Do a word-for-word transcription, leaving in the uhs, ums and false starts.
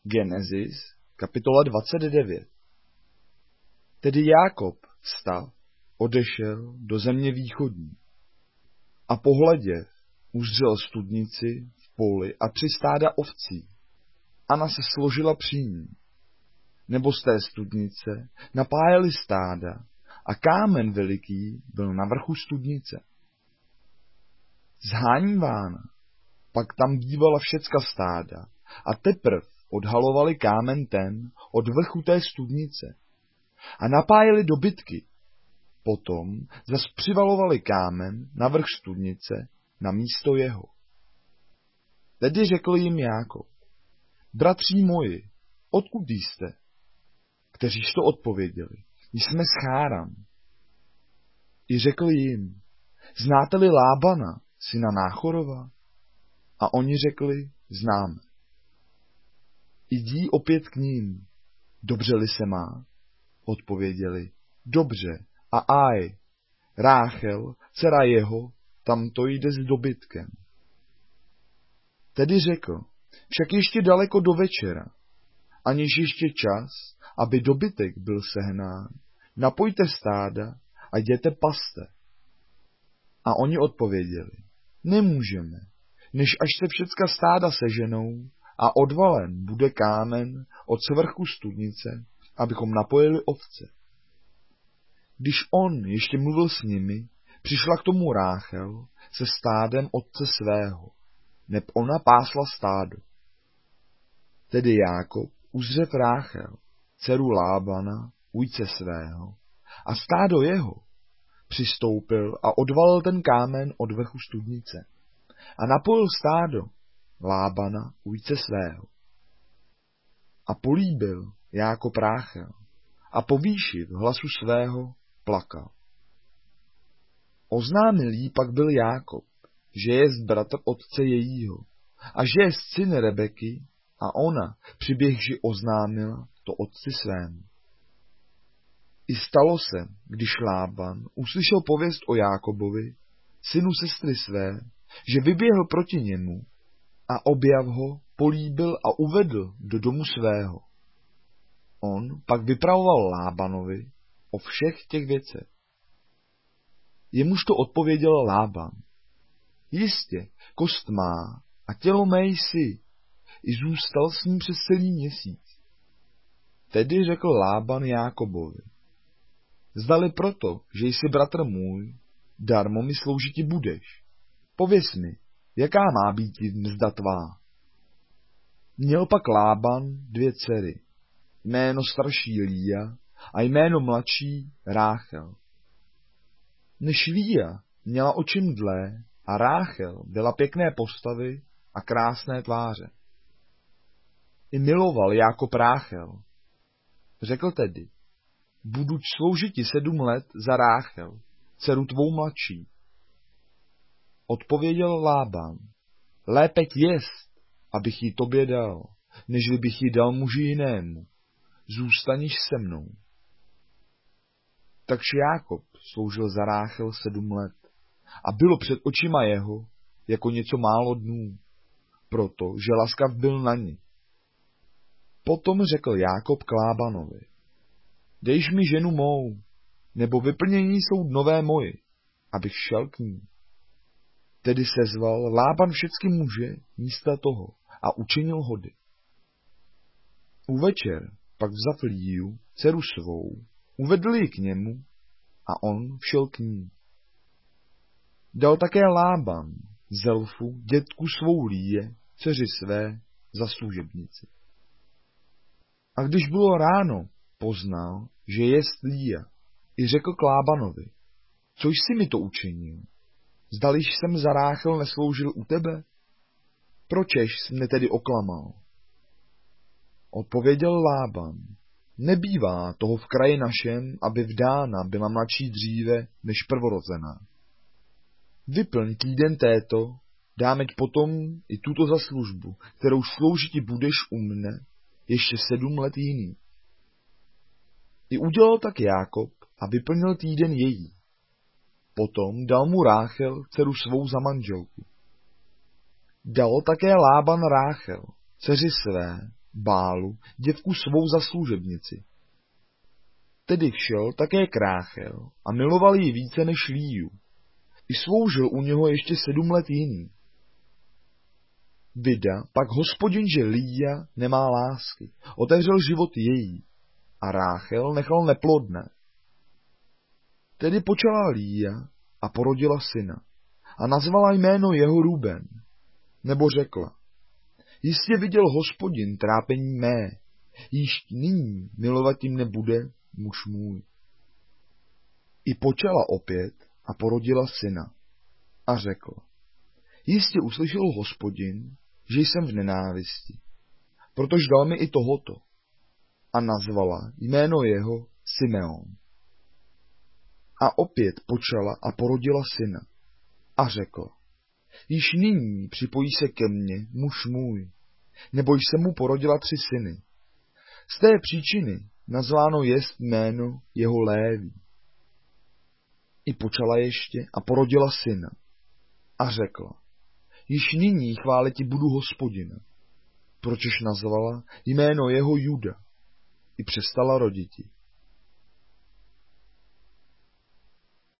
Genesis, kapitola dvacet devět. Tedy Jákob vstal, odešel do země východní a pohleděv uzřel studnici v poli a tři stáda ovcí. Ana se složila při ní, nebo z té studnice napájeli stáda a kámen veliký byl na vrchu studnice. Zhánívána pak tam dívala všecka stáda a teprv odhalovali kámen ten od vrchu té studnice a napájeli dobytky. Potom zas přivalovali kámen na vrch studnice na místo jeho. Tedy řekl jim Jákob: Bratří moji, odkud jste? Kteříž to odpověděli: Jsme z Cháran. I řekl jim: Znáte-li Lábana, syna Náchorova? A oni řekli: Známe. Jdi opět k ním. Dobře-li se má? Odpověděli: Dobře. A aj, Ráchel, dcera jeho, tam to jde s dobytkem. Tedy řekl: Však ještě daleko do večera, aniž ještě čas, aby dobytek byl sehnán, napojte stáda a jděte paste. A oni odpověděli: Nemůžeme, než až se všecka stáda seženou a odvalen bude kámen od svrchu studnice, abychom napojili ovce. Když on ještě mluvil s nimi, přišla k tomu Ráchel se stádem otce svého, neb ona pásla stádo. Tedy Jákob uzřev Ráchel, dceru Lábana, ujce svého, a stádo jeho, přistoupil a odvalil ten kámen od vrchu studnice a napojil stádo Lábana, ujce svého. A políbil Jákob Ráchel a povýšiv hlasu svého plakal. Oznámil jí pak byl Jákob, že jest bratr otce jejího a že jest syn Rebeky, a ona přiběhši oznámila to otci svému. I stalo se, když Lában uslyšel pověst o Jákobovi, synu sestry své, že vyběhl proti němu a objav ho políbil a uvedl do domu svého. On pak vypravoval Lábanovi o všech těch věcech. Jemuž to odpověděl Lában: Jistě, kost má a tělo mé jsi, i zůstal s ním přes celý měsíc. Tedy řekl Lában Jákobovi: Zdali proto, že jsi bratr můj, darmo mi sloužiti budeš. Pověz mi, jaká má být mzda tvá. Měl pak Lában dvě dcery, jméno starší Lía a jméno mladší Ráchel. Než Lía měla oči mdlé a Ráchel byla pěkné postavy a krásné tváře. I miloval Jákob Ráchel. Řekl tedy: Budu sloužiti sedm let za Ráchel, dceru tvou mladší. Odpověděl Lában: Lépeť jest, abych ji tobě dal, nežli bych ji dal muži jinému. Zůstaniš se mnou. Takže Jákob sloužil za Ráchel sedm let a bylo před očima jeho jako něco málo dnů, protože laskav byl na ní. Potom řekl Jákob k Lábanovi: Dejš mi ženu mou, nebo vyplnění jsou dnové moji, abych šel k ní. Tedy sezval Lában všechny muže místa toho a učinil hody. U večer pak vzal Líju, dceru svou, uvedl ji k němu a on všel k ní. Dal také Lában Zelfu, dětku svou Líje, dceři své, za služebnici. A když bylo ráno, poznal, že jest Lía, i řekl k Lábanovi: Což jsi mi to učinil? Zdališ jsem za Ráchel nesloužil u tebe? Pročež jsi mne tedy oklamal? Odpověděl Lában: Nebývá toho v kraji našem, aby vdána byla mladší dříve než prvorozená. Vyplň týden této, dámeť potom i tuto za službu, kterou sloužiti budeš u mne ještě sedm let jiný. I udělal tak Jákob a vyplnil týden její. Potom dal mu Ráchel, dceru svou, za manželku. Dal také Lában Ráchel, dceři své, Bálu, děvku svou za služebnici. Tedy šel také k Ráchel a miloval ji více než Líju. I sloužil u něho ještě sedm let jiný. Vida pak Hospodin, že Lía nemá lásky, otevřel život její a Ráchel nechal neplodné. Tedy počala Lía a porodila syna a nazvala jméno jeho Ruben, nebo řekla, jistě viděl Hospodin trápení mé, již nyní milovat jim nebude muž můj. I počala opět a porodila syna a řekla, jistě uslyšel Hospodin, že jsem v nenávisti, protože dal mi i tohoto a nazvala jméno jeho Simeon. A opět počala a porodila syna a řekla, již nyní připojí se ke mně muž můj, nebo jsem mu porodila tři syny. Z té příčiny nazváno jest jméno jeho Léví. I počala ještě a porodila syna a řekla, již nyní chváliti budu Hospodina, pročež nazvala jméno jeho Juda. I přestala roditi.